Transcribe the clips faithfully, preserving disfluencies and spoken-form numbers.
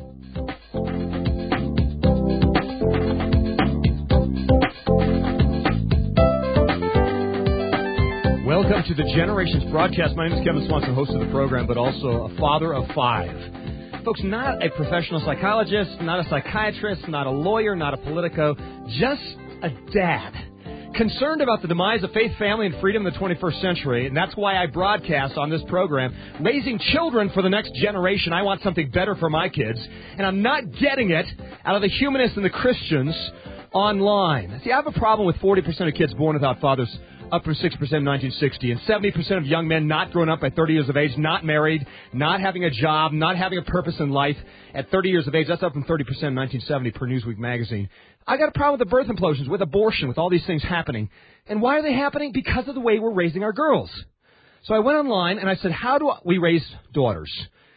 Welcome to the Generations broadcast. My name is Kevin Swanson, host of the program, but also a father of five. Folks, not a professional psychologist, not a psychiatrist, not a lawyer, not a politico, just a dad. Concerned about the demise of faith, family, and freedom in the twenty-first century, and that's why I broadcast on this program, raising children for the next generation. I want something better for my kids, and I'm not getting it out of the humanists and the Christians online. See, I have a problem with forty percent of kids born without fathers, up from six percent in nineteen sixty, and seventy percent of young men not grown up by thirty years of age, not married, not having a job, not having a purpose in life at thirty years of age. That's up from thirty percent in nineteen seventy per Newsweek magazine. I got a problem with the birth implosions, with abortion, with all these things happening. And why are they happening? Because of the way we're raising our girls. So I went online and I said, how do we raise daughters?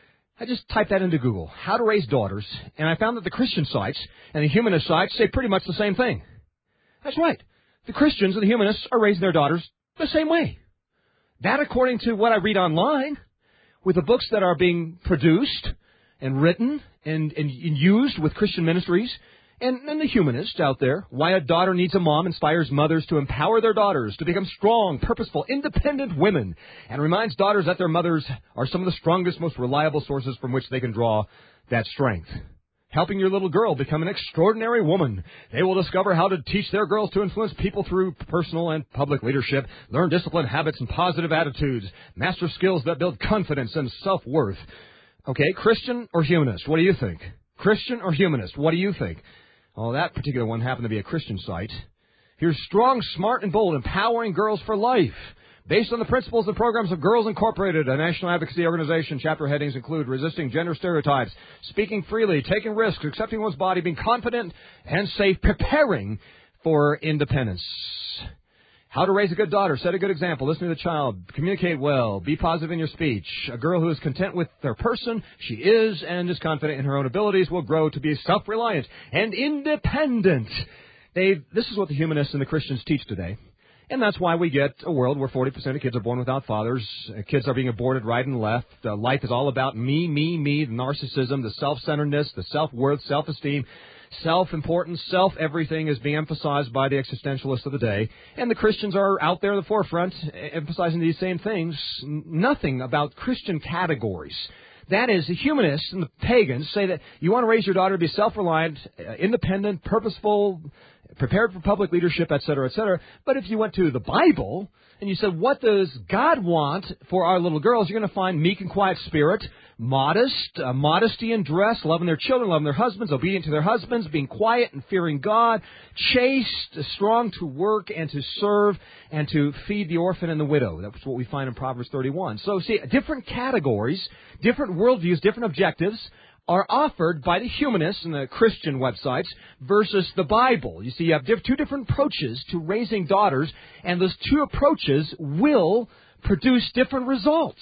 I just typed that into Google, how to raise daughters, and I found that the Christian sites and the humanist sites say pretty much the same thing. That's right. The Christians and the humanists are raising their daughters the same way. That, according to what I read online, with the books that are being produced and written and, and used with Christian ministries and, and the humanists out there, why a daughter needs a mom inspires mothers to empower their daughters to become strong, purposeful, independent women, and reminds daughters that their mothers are some of the strongest, most reliable sources from which they can draw that strength. Helping your little girl become an extraordinary woman. They will discover how to teach their girls to influence people through personal and public leadership, learn discipline, habits, and positive attitudes, master skills that build confidence and self-worth. Okay, Christian or humanist? What do you think? Christian or humanist? What do you think? Oh, that particular one happened to be a Christian site. Here's strong, smart, and bold, empowering girls for life. Based on the principles and programs of Girls Incorporated, a national advocacy organization. Chapter headings include resisting gender stereotypes, speaking freely, taking risks, accepting one's body, being confident and safe, preparing for independence. How to raise a good daughter, set a good example, listen to the child, communicate well, be positive in your speech. A girl who is content with their person, she is, and is confident in her own abilities, will grow to be self-reliant and independent. They, this is what the humanists and the Christians teach today. And that's why we get a world where forty percent of kids are born without fathers. Uh, kids are being aborted right and left. Uh, life is all about me, me, me, the narcissism, the self-centeredness, the self-worth, self-esteem, self-importance, self-everything is being emphasized by the existentialists of the day. And the Christians are out there in the forefront emphasizing these same things. N- nothing about Christian categories. That is, the humanists and the pagans say that you want to raise your daughter to be self-reliant, uh, independent, purposeful, prepared for public leadership, et cetera, et cetera. But if you went to the Bible and you said, what does God want for our little girls? You're going to find meek and quiet spirit, modest, uh, modesty in dress, loving their children, loving their husbands, obedient to their husbands, being quiet and fearing God, chaste, strong to work and to serve and to feed the orphan and the widow. That's what we find in Proverbs thirty-one. So, see, different categories, different worldviews, different objectives are offered by the humanists and the Christian websites versus the Bible. You see, you have two different approaches to raising daughters, and those two approaches will produce different results.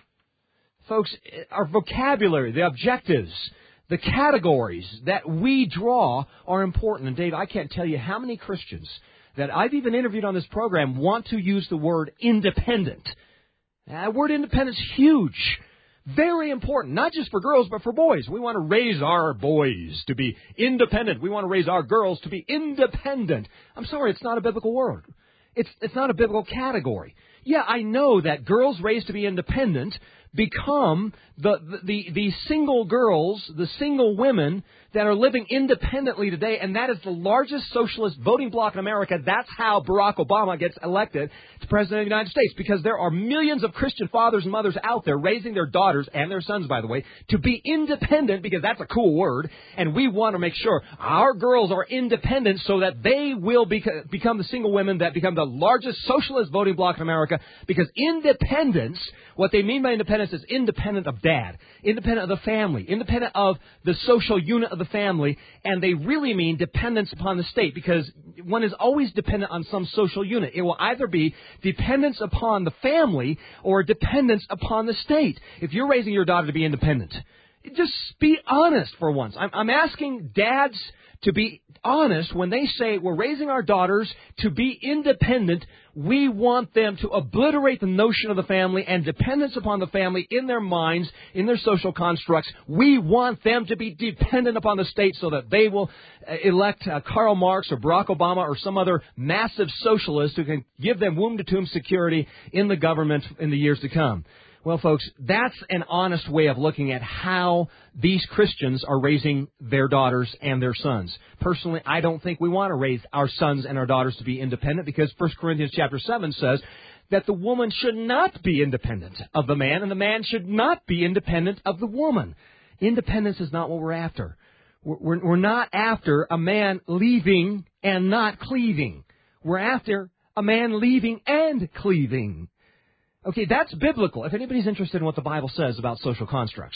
Folks, our vocabulary, the objectives, the categories that we draw are important. And Dave, I can't tell you how many Christians that I've even interviewed on this program want to use the word independent. That word independent is huge. Very important, not just for girls, but for boys. We want to raise our boys to be independent. We want to raise our girls to be independent. I'm sorry, it's not a biblical word. It's, it's not a biblical category. Yeah, I know that girls raised to be independent become the, the, the, the single girls, the single women that are living independently today, and that is the largest socialist voting bloc in America. That's how Barack Obama gets elected to President of the United States, because there are millions of Christian fathers and mothers out there raising their daughters, and their sons, by the way, to be independent, because that's a cool word, and we want to make sure our girls are independent so that they will beca- become the single women that become the largest socialist voting bloc in America, because independence, what they mean by independence is independent of dad, independent of the family, independent of the social unit of the family, and they really mean dependence upon the state, because one is always dependent on some social unit. It will either be dependence upon the family or dependence upon the state. If you're raising your daughter to be independent, just be honest for once. I'm, I'm asking dads to be honest when they say we're raising our daughters to be independent. We want them to obliterate the notion of the family and dependence upon the family in their minds, in their social constructs. We want them to be dependent upon the state so that they will uh, elect uh, Karl Marx or Barack Obama or some other massive socialist who can give them womb-to-tomb security in the government in the years to come. Well, folks, that's an honest way of looking at how these Christians are raising their daughters and their sons. Personally, I don't think we want to raise our sons and our daughters to be independent because First Corinthians chapter seven says that the woman should not be independent of the man and the man should not be independent of the woman. Independence is not what we're after. We're, we're not after a man leaving and not cleaving. We're after a man leaving and cleaving. Okay, that's biblical. If anybody's interested in what the Bible says about social constructs.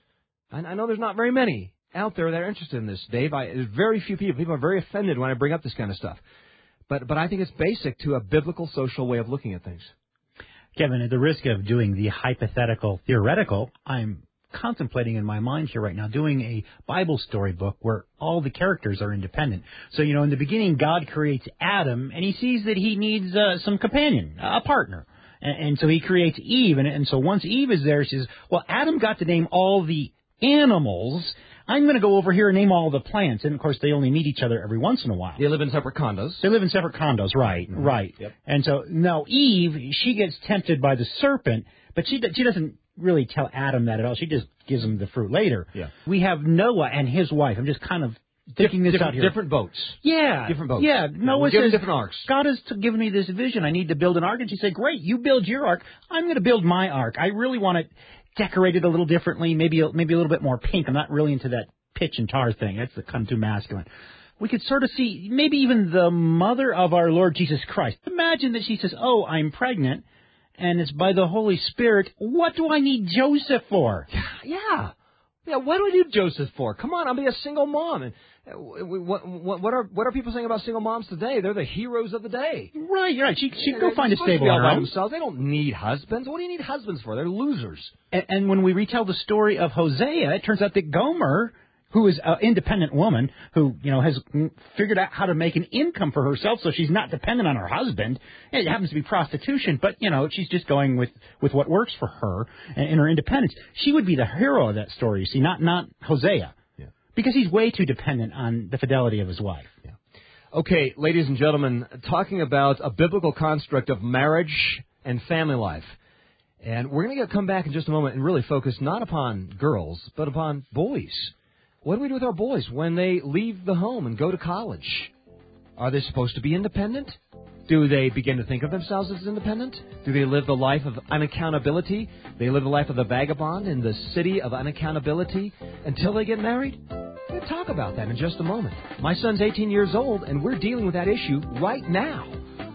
And I know there's not very many out there that are interested in this, Dave. I, there's very few people. People are very offended when I bring up this kind of stuff. But but I think it's basic to a biblical social way of looking at things. Kevin, at the risk of doing the hypothetical theoretical, I'm contemplating in my mind here right now doing a Bible story book where all the characters are independent. So, you know, in the beginning, God creates Adam, and he sees that he needs uh, some companion, a partner. And so he creates Eve, and, and so once Eve is there, she says, well, Adam got to name all the animals. I'm going to go over here and name all the plants. And, of course, they only meet each other every once in a while. They live in separate condos. They live in separate condos, right, mm-hmm. right. Yep. And so now Eve, she gets tempted by the serpent, but she she doesn't really tell Adam that at all. She just gives him the fruit later. Yeah. We have Noah and his wife. I'm just kind of Taking this different, out here. Different boats. Yeah. Different boats. Yeah. Noah yeah, says, different arcs. God has given me this vision. I need to build an ark. And she said, great, you build your ark. I'm going to build my ark. I really want it decorated a little differently, maybe maybe a little bit more pink. I'm not really into that pitch and tar thing. That's kind of too masculine. We could sort of see maybe even the mother of our Lord Jesus Christ. Imagine that she says, oh, I'm pregnant, and it's by the Holy Spirit. What do I need Joseph for? Yeah. Yeah, what do we need Joseph for? Come on, I'll be a single mom. And what, what, what are what are people saying about single moms today? They're the heroes of the day. Right, right. She she go They're find a stable all by home. themselves. They don't need husbands. What do you need husbands for? They're losers. And, and when we retell the story of Hosea, it turns out that Gomer, who is an independent woman who, you know, has figured out how to make an income for herself so she's not dependent on her husband. It happens to be prostitution, but, you know, she's just going with, with what works for her and, and her independence. She would be the hero of that story, you see, not, not Hosea. Yeah. Because he's way too dependent on the fidelity of his wife. Yeah. Okay, ladies and gentlemen, talking about a biblical construct of marriage and family life. And we're going to come back in just a moment and really focus not upon girls, but upon boys. What do we do with our boys when they leave the home and go to college? Are they supposed to be independent? Do they begin to think of themselves as independent? Do they live the life of unaccountability? They live the life of the vagabond in the city of unaccountability until they get married? We're going to talk about that in just a moment. My son's eighteen years old, and we're dealing with that issue right now.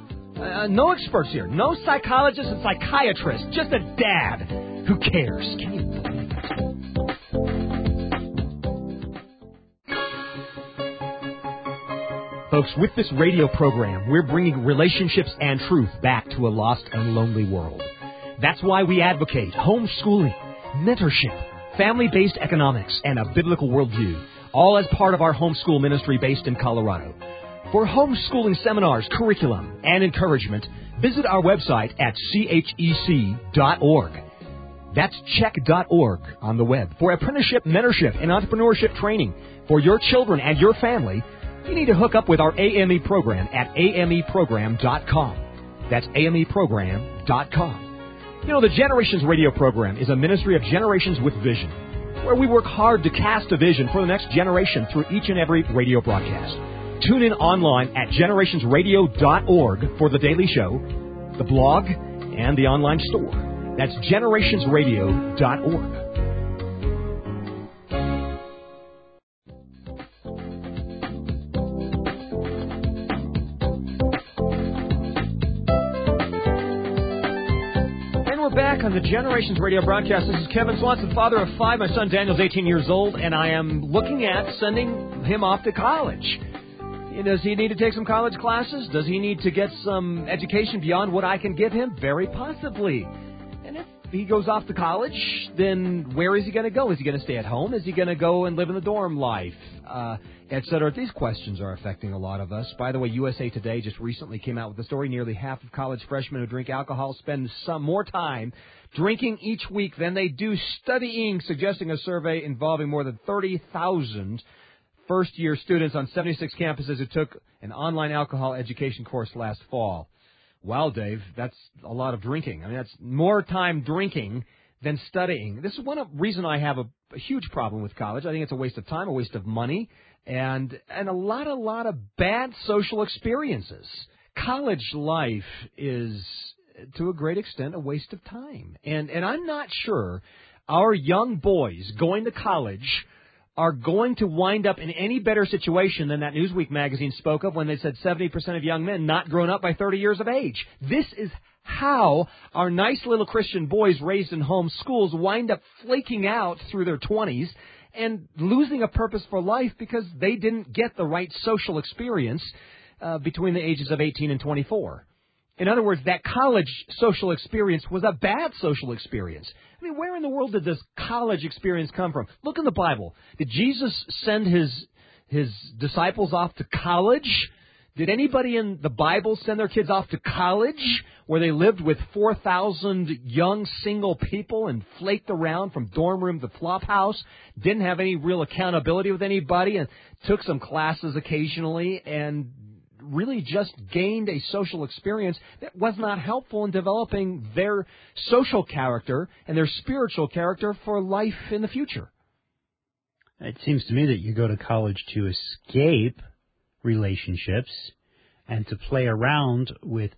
Uh, no experts here. No psychologists and psychiatrists. Just a dad who cares. Can you believe it? Folks, with this radio program, we're bringing relationships and truth back to a lost and lonely world. That's why we advocate homeschooling, mentorship, family-based economics, and a biblical worldview, all as part of our homeschool ministry based in Colorado. For homeschooling seminars, curriculum, and encouragement, visit our website at C H E C dot org. That's check dot org on the web. For apprenticeship, mentorship, and entrepreneurship training for your children and your family, you need to hook up with our A M E program at A M E program dot com. That's A M E program dot com. You know, the Generations Radio program is a ministry of generations with vision, where we work hard to cast a vision for the next generation through each and every radio broadcast. Tune in online at generations radio dot org for the daily show, the blog, and the online store. That's generations radio dot org. Back on the Generations Radio broadcast. This is Kevin Swanson, father of five. My son Daniel's eighteen years old, and I am looking at sending him off to college. Does he need to take some college classes? Does he need to get some education beyond what I can give him? Very possibly. And if he goes off to college, then where is he going to go? Is he going to stay at home? Is he going to go and live in the dorm life, uh, et cetera? These questions are affecting a lot of us. By the way, U S A Today just recently came out with a story. Nearly half of college freshmen who drink alcohol spend some more time drinking each week than they do studying, suggesting a survey involving more than thirty thousand first-year students on seventy-six campuses who took an online alcohol education course last fall. Wow, Dave, that's a lot of drinking. I mean, that's more time drinking than studying. This is one of, reason I have a, a huge problem with college. I think it's a waste of time, a waste of money, and and a lot, a lot of bad social experiences. College life is, to a great extent, a waste of time. And and I'm not sure our young boys going to college are going to wind up in any better situation than that Newsweek magazine spoke of when they said seventy percent of young men not grown up by thirty years of age. This is how our nice little Christian boys raised in home schools wind up flaking out through their twenties and losing a purpose for life because they didn't get the right social experience uh, between the ages of eighteen and twenty-four. In other words, that college social experience was a bad social experience. I mean, where in the world did this college experience come from? Look in the Bible. Did Jesus send his his disciples off to college? Did anybody in the Bible send their kids off to college where they lived with four thousand young single people and flaked around from dorm room to flop house, didn't have any real accountability with anybody, and took some classes occasionally and really just gained a social experience that was not helpful in developing their social character and their spiritual character for life in the future? It seems to me that you go to college to escape relationships and to play around with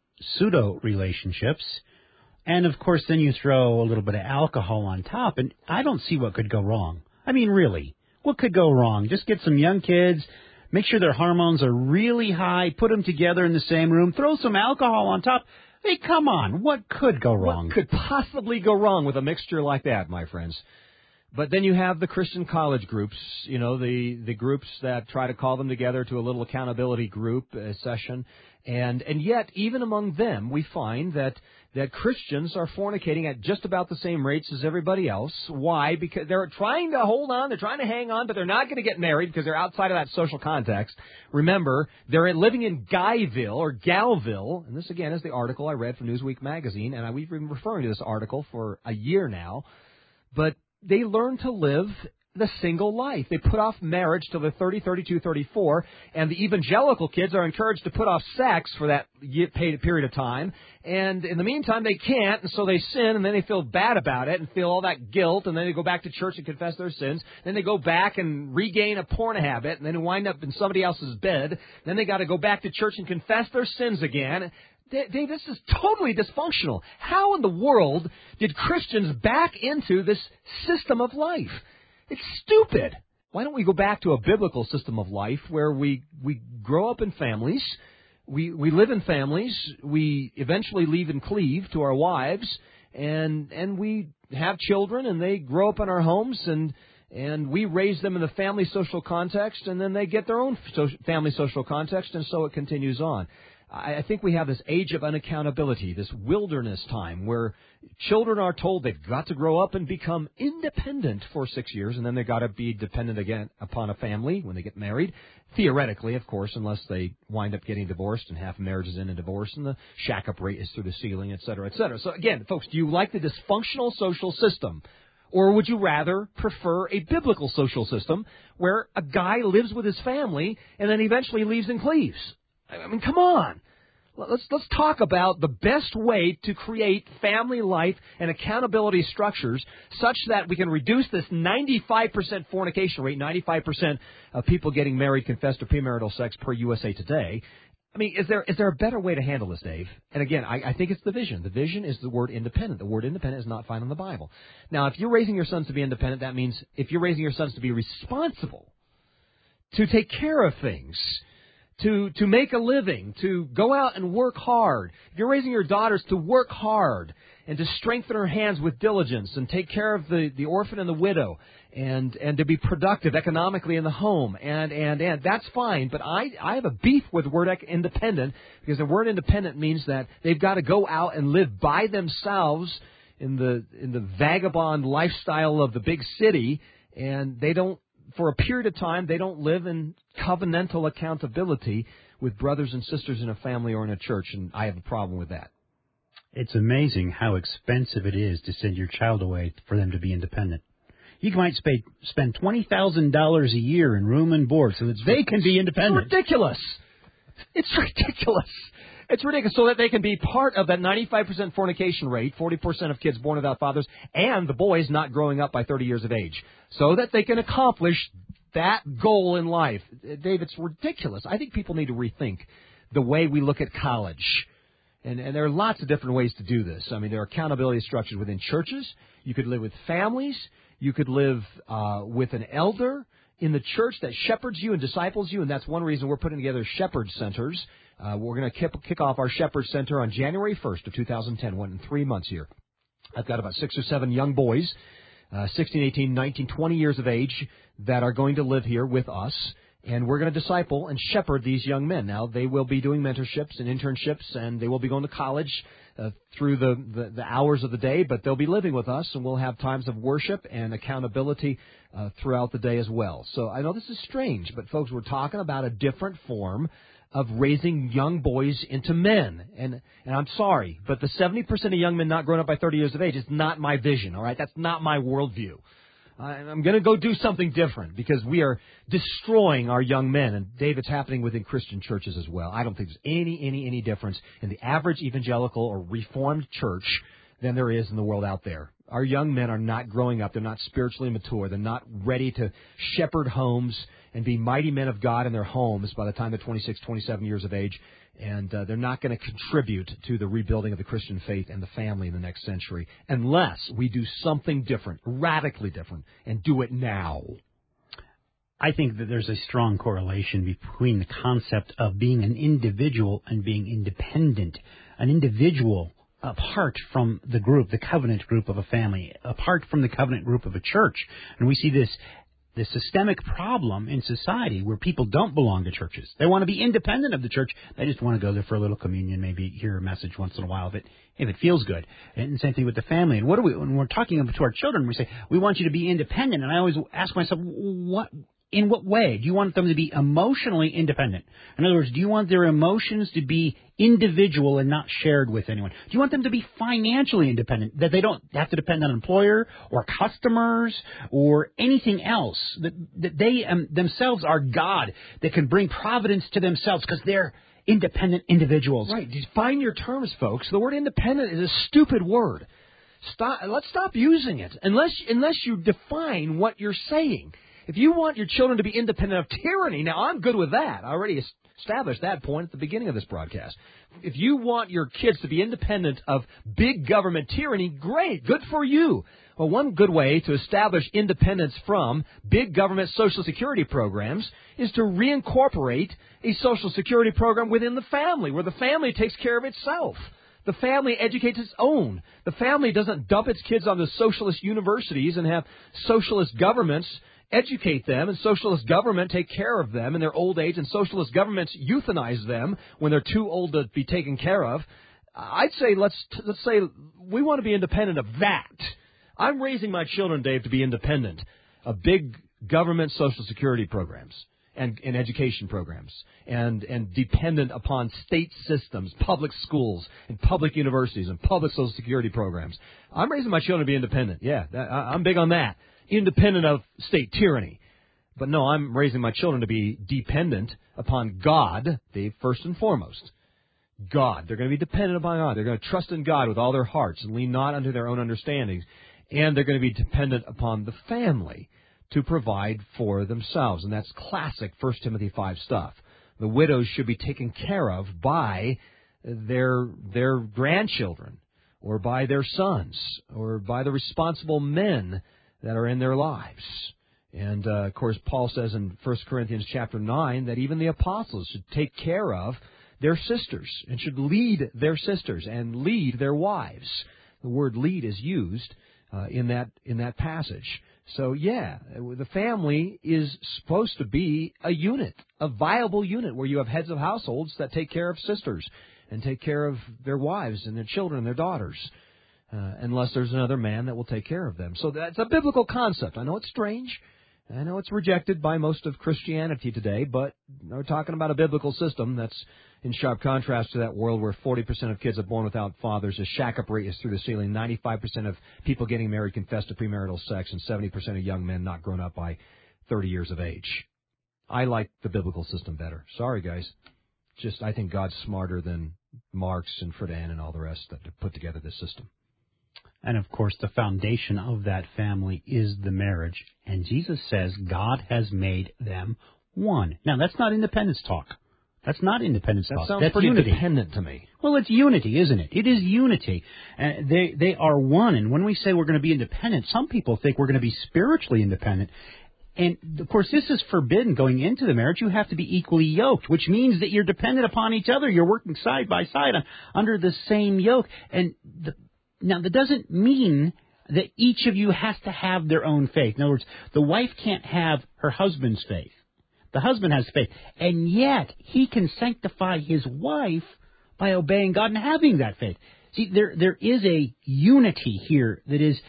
pseudo-relationships. And, of course, then you throw a little bit of alcohol on top, and I don't see what could go wrong. I mean, really, what could go wrong? Just get some young kids, make sure their hormones are really high, put them together in the same room, throw some alcohol on top. Hey, come on, what could go wrong? What could possibly go wrong with a mixture like that, my friends? But then you have the Christian college groups, you know, the, the groups that try to call them together to a little accountability group uh, session. And and yet, even among them, we find that, that Christians are fornicating at just about the same rates as everybody else. Why? Because they're trying to hold on, they're trying to hang on, but they're not going to get married because they're outside of that social context. Remember, they're living in Guyville or Galville, and this again is the article I read from Newsweek magazine, and I, we've been referring to this article for a year now. But they learn to live the single life. They put off marriage till they're thirty, thirty-two, thirty-four, and the evangelical kids are encouraged to put off sex for that period of time. And in the meantime, they can't, and so they sin, and then they feel bad about it and feel all that guilt, and then they go back to church and confess their sins. Then they go back and regain a porn habit, and then they wind up in somebody else's bed. Then they got to go back to church and confess their sins again. Dave, this is totally dysfunctional. How in the world did Christians back into this system of life? It's stupid. Why don't we go back to a biblical system of life where we, we grow up in families, we, we live in families, we eventually leave and cleave to our wives, and and we have children, and they grow up in our homes, and and we raise them in the family social context, and then they get their own social, family social context, and so it continues on. I think we have this age of unaccountability, this wilderness time where children are told they've got to grow up and become independent for six years, and then they've got to be dependent again upon a family when they get married. Theoretically, of course, unless they wind up getting divorced, and half marriages end in divorce, and the shack-up rate is through the ceiling, et cetera, et cetera. So again, folks, do you like the dysfunctional social system? Or would you rather prefer a biblical social system where a guy lives with his family and then eventually leaves and cleaves? I mean, come on. Let's let's talk about the best way to create family life and accountability structures such that we can reduce this ninety-five percent fornication rate, ninety-five percent of people getting married confess to premarital sex per U S A Today. I mean, is there is there a better way to handle this, Dave? And again, I, I think it's the vision. The vision is the word independent. The word independent is not found in the Bible. Now, if you're raising your sons to be independent, that means if you're raising your sons to be responsible, to take care of things, to to make a living, to go out and work hard. If you're raising your daughters to work hard and to strengthen her hands with diligence and take care of the, the orphan and the widow and, and to be productive economically in the home, and, and, and that's fine. But I, I have a beef with the word independent because the word independent means that they've got to go out and live by themselves in the in the vagabond lifestyle of the big city, and they don't, for a period of time, they don't live in covenantal accountability with brothers and sisters in a family or in a church, and I have a problem with that. It's amazing how expensive it is to send your child away for them to be independent. You might spend spend twenty thousand dollars a year in room and board so that they can be independent. It's ridiculous. It's ridiculous. It's ridiculous. So that they can be part of that ninety-five percent fornication rate, forty percent of kids born without fathers, and the boys not growing up by thirty years of age. So that they can accomplish that goal in life. Dave, it's ridiculous. I think people need to rethink the way we look at college. And, and there are lots of different ways to do this. I mean, there are accountability structures within churches. You could live with families. You could live uh, with an elder in the church that shepherds you and disciples you, and that's one reason we're putting together shepherd centers. Uh, we're going to kick, kick off our shepherd center on January first of two thousand ten, one in three months here. I've got about six or seven young boys, uh, sixteen, eighteen, nineteen, twenty years of age, that are going to live here with us. And we're going to disciple and shepherd these young men. Now, they will be doing mentorships and internships, and they will be going to college uh, through the, the, the hours of the day, but they'll be living with us, and we'll have times of worship and accountability uh, throughout the day as well. So I know this is strange, but, folks, we're talking about a different form of raising young boys into men. And and I'm sorry, but the seventy percent of young men not grown up by thirty years of age is not my vision, all right? That's not my worldview. I'm going to go do something different because we are destroying our young men. And, Dave, it's happening within Christian churches as well. I don't think there's any, any, any difference in the average evangelical or reformed church than there is in the world out there. Our young men are not growing up. They're not spiritually mature. They're not ready to shepherd homes and be mighty men of God in their homes by the time they're twenty-six, twenty-seven years of age. And uh, they're not going to contribute to the rebuilding of the Christian faith and the family in the next century unless we do something different, radically different, and do it now. I think that there's a strong correlation between the concept of being an individual and being independent. An individual apart from the group, the covenant group of a family, apart from the covenant group of a church. And we see this the systemic problem in society where people don't belong to churches. They want to be independent of the church. They just want to go there for a little communion, maybe hear a message once in a while if it, if it feels good. And same thing with the family. And what do we, when we're talking to our children, we say, we want you to be independent. And I always ask myself, what, in what way? Do you want them to be emotionally independent? In other words, do you want their emotions to be individual and not shared with anyone? Do you want them to be financially independent, that they don't have to depend on an employer or customers or anything else, that, that they um, themselves are God, that can bring providence to themselves because they're independent individuals? Right. Define your terms, folks. The word independent is a stupid word. Stop. Let's stop using it unless unless you define what you're saying. If you want your children to be independent of tyranny, now I'm good with that. I already established that point at the beginning of this broadcast. If you want your kids to be independent of big government tyranny, great, good for you. Well, one good way to establish independence from big government Social Security programs is to reincorporate a Social Security program within the family, where the family takes care of itself. The family educates its own. The family doesn't dump its kids on the socialist universities and have socialist governments educate them, and socialist government take care of them in their old age, and socialist governments euthanize them when they're too old to be taken care of. I'd say let's let's say we want to be independent of that. I'm raising my children, Dave, to be independent of big government Social Security programs and, and education programs, and, and dependent upon state systems, public schools, and public universities, and public Social Security programs. I'm raising my children to be independent. Yeah, that, I, I'm big on that. Independent of state tyranny. But no, I'm raising my children to be dependent upon God, Dave, first and foremost. God. They're going to be dependent upon God. They're going to trust in God with all their hearts and lean not unto their own understandings. And they're going to be dependent upon the family to provide for themselves. And that's classic First Timothy five stuff. The widows should be taken care of by their their grandchildren, or by their sons, or by the responsible men that are in their lives. And, uh, of course, Paul says in First Corinthians chapter nine that even the apostles should take care of their sisters and should lead their sisters and lead their wives. The word lead is used uh, in that in that passage. So, yeah, the family is supposed to be a unit, a viable unit, where you have heads of households that take care of sisters and take care of their wives and their children and their daughters. uh, unless there's another man that will take care of them. So that's a biblical concept. I know it's strange. I know it's rejected by most of Christianity today, but we're talking about a biblical system that's in sharp contrast to that world where forty percent of kids are born without fathers. The shack-up rate is through the ceiling. ninety-five percent of people getting married confess to premarital sex, and seventy percent of young men not grown up by thirty years of age. I like the biblical system better. Sorry, guys. Just I think God's smarter than Marx and Friedan and all the rest that put together this system. And, of course, the foundation of that family is the marriage. And Jesus says God has made them one. Now, that's not independence talk. That's not independence that talk. Sounds that's pretty unity. Dependent to me. Well, it's unity, isn't it? It is unity. Uh, they they are one. And when we say we're going to be independent, some people think we're going to be spiritually independent. And, of course, this is forbidden going into the marriage. You have to be equally yoked, which means that you're dependent upon each other. You're working side by side on, under the same yoke. And the Now, that doesn't mean that each of you has to have their own faith. In other words, the wife can't have her husband's faith. The husband has faith. And yet, he can sanctify his wife by obeying God and having that faith. See, there there is a unity here that is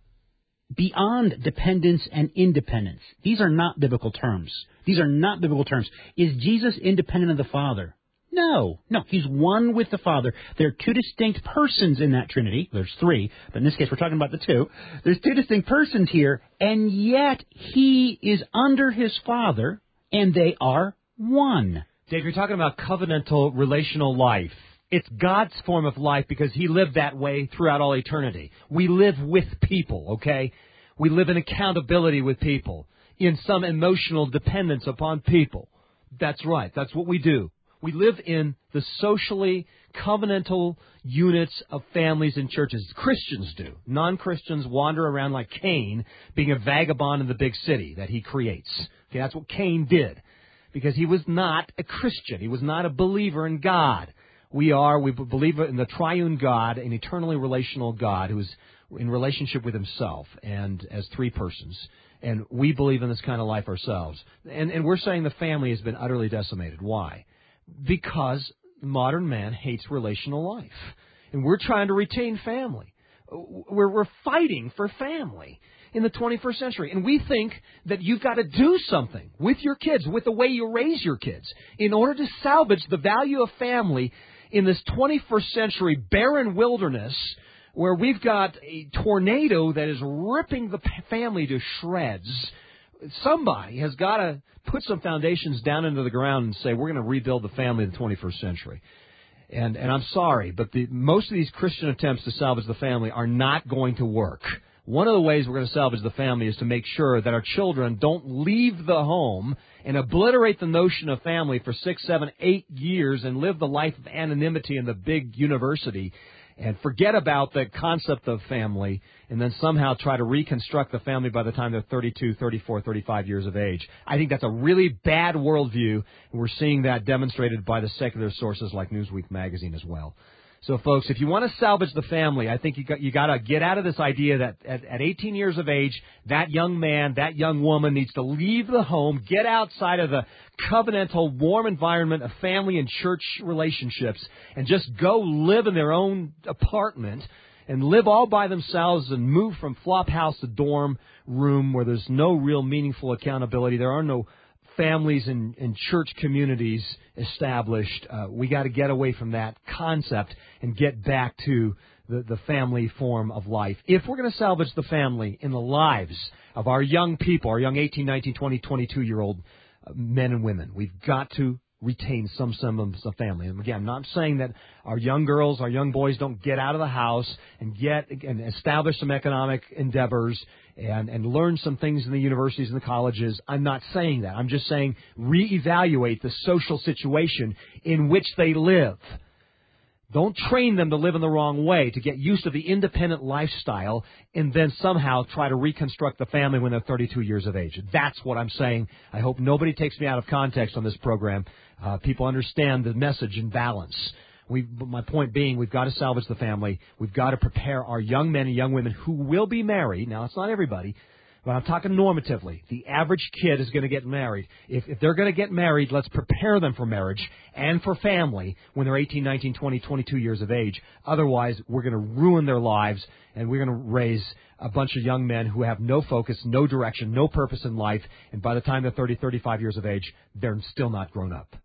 beyond dependence and independence. These are not biblical terms. These are not biblical terms. Is Jesus independent of the Father? No, no, he's one with the Father. There are two distinct persons in that Trinity. There's three, but in this case we're talking about the two. There's two distinct persons here, and yet he is under his Father, and they are one. Dave, you're talking about covenantal relational life. It's God's form of life because he lived that way throughout all eternity. We live with people, okay? We live in accountability with people, in some emotional dependence upon people. That's right. That's what we do. We live in the socially covenantal units of families and churches. Christians do. Non-Christians wander around like Cain, being a vagabond in the big city that he creates. Okay, that's what Cain did, because he was not a Christian. He was not a believer in God. We are, we believe in the triune God, an eternally relational God who is in relationship with himself and as three persons. And we believe in this kind of life ourselves. And, and we're saying the family has been utterly decimated. Why? Because modern man hates relational life. And we're trying to retain family. We're, we're fighting for family in the twenty-first century. And we think that you've got to do something with your kids, with the way you raise your kids, in order to salvage the value of family in this twenty-first century barren wilderness where we've got a tornado that is ripping the family to shreds. Somebody has got to put some foundations down into the ground and say, we're going to rebuild the family in the twenty-first century. And, and I'm sorry, but the, most of these Christian attempts to salvage the family are not going to work. One of the ways we're going to salvage the family is to make sure that our children don't leave the home and obliterate the notion of family for six, seven, eight years and live the life of anonymity in the big university and forget about the concept of family and then somehow try to reconstruct the family by the time they're thirty-two, thirty-four, thirty-five years of age. I think that's a really bad worldview, and we're seeing that demonstrated by the secular sources like Newsweek magazine as well. So, folks, if you want to salvage the family, I think you got, you got to get out of this idea that at, at eighteen years of age, that young man, that young woman needs to leave the home, get outside of the covenantal, warm environment of family and church relationships, and just go live in their own apartment and live all by themselves and move from flop house to dorm room where there's no real meaningful accountability. There are no families and, and church communities established. Uh, we got to get away from that concept and get back to the, the family form of life. If we're going to salvage the family in the lives of our young people, our young eighteen, nineteen, twenty, twenty-two-year-old men and women, we've got to retain some semblance of family. And again, I'm not saying that our young girls, our young boys don't get out of the house and get and establish some economic endeavors and, and learn some things in the universities and the colleges. I'm not saying that. I'm just saying reevaluate the social situation in which they live. Don't train them to live in the wrong way, to get used to the independent lifestyle, and then somehow try to reconstruct the family when they're thirty-two years of age. That's what I'm saying. I hope nobody takes me out of context on this program. Uh, people understand the message in balance. We, my point being, we've got to salvage the family. We've got to prepare our young men and young women who will be married. Now, it's not everybody, But I'm talking normatively. The average kid is going to get married. If, if they're going to get married, let's prepare them for marriage and for family when they're eighteen, nineteen, twenty, twenty-two years of age. Otherwise, we're going to ruin their lives, and we're going to raise a bunch of young men who have no focus, no direction, no purpose in life, and by the time they're thirty, thirty-five years of age, they're still not grown up.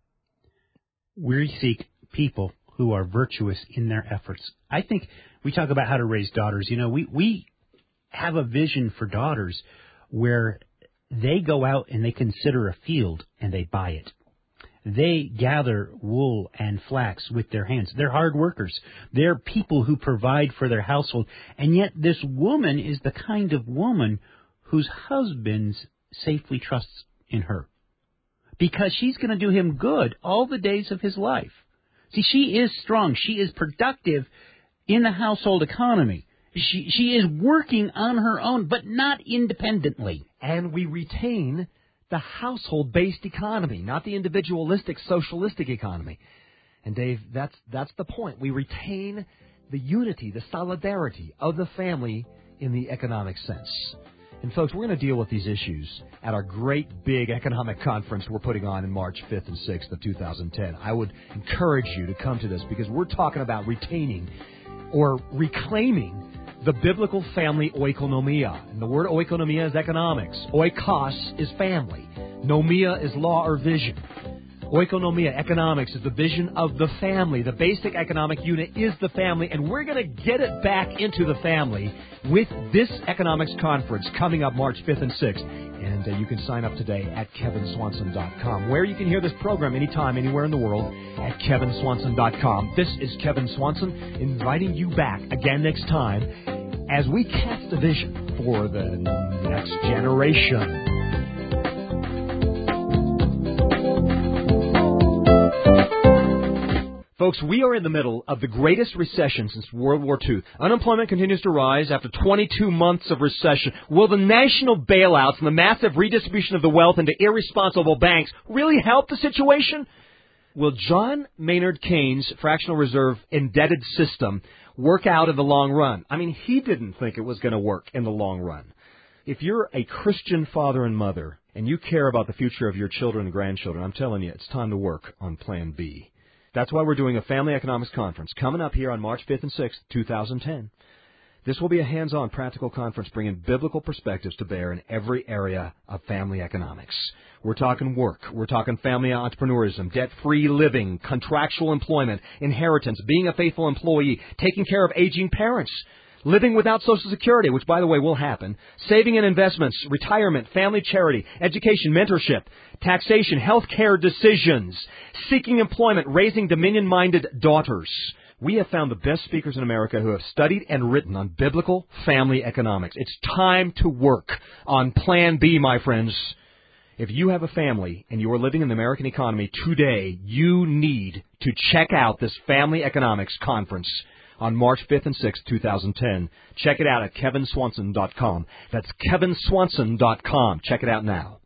We seek people who are virtuous in their efforts. I think we talk about how to raise daughters. You know, we, we have a vision for daughters where they go out and they consider a field and they buy it. They gather wool and flax with their hands. They're hard workers. They're people who provide for their household. And yet this woman is the kind of woman whose husband safely trusts in her, because she's going to do him good all the days of his life. See, she is strong. She is productive in the household economy. She she is working on her own, but not independently. And we retain the household-based economy, not the individualistic, socialistic economy. And Dave, that's that's the point. We retain the unity, the solidarity of the family in the economic sense. And folks, we're going to deal with these issues at our great big economic conference we're putting on in March fifth and sixth of two thousand ten. I would encourage you to come to this because we're talking about retaining or reclaiming the biblical family oikonomia. And the word oikonomia is economics. Oikos is family. Nomia is law or vision. Oikonomia, economics, is the vision of the family. The basic economic unit is the family, and we're going to get it back into the family with this economics conference coming up March fifth and sixth. And uh, you can sign up today at kevin swanson dot com, where you can hear this program anytime, anywhere in the world at kevin swanson dot com. This is Kevin Swanson inviting you back again next time as we cast a vision for the next generation. Folks, we are in the middle of the greatest recession since World War Two. Unemployment continues to rise after twenty-two months of recession. Will the national bailouts and the massive redistribution of the wealth into irresponsible banks really help the situation? Will John Maynard Keynes' fractional reserve indebted system work out in the long run? I mean, he didn't think it was going to work in the long run. If you're a Christian father and mother and you care about the future of your children and grandchildren, I'm telling you, it's time to work on Plan B. That's why we're doing a Family Economics Conference coming up here on March fifth and sixth, two thousand ten. This will be a hands-on, practical conference bringing biblical perspectives to bear in every area of family economics. We're talking work. We're talking family entrepreneurism, debt-free living, contractual employment, inheritance, being a faithful employee, taking care of aging parents, living without Social Security, which, by the way, will happen, saving and investments, retirement, family charity, education, mentorship, taxation, health care decisions, seeking employment, raising dominion-minded daughters. We have found the best speakers in America who have studied and written on biblical family economics. It's time to work on Plan B, my friends. If you have a family and you are living in the American economy today, you need to check out this Family Economics Conference on March fifth and sixth, two thousand ten. Check it out at kevin swanson dot com. That's kevin swanson dot com. Check it out now.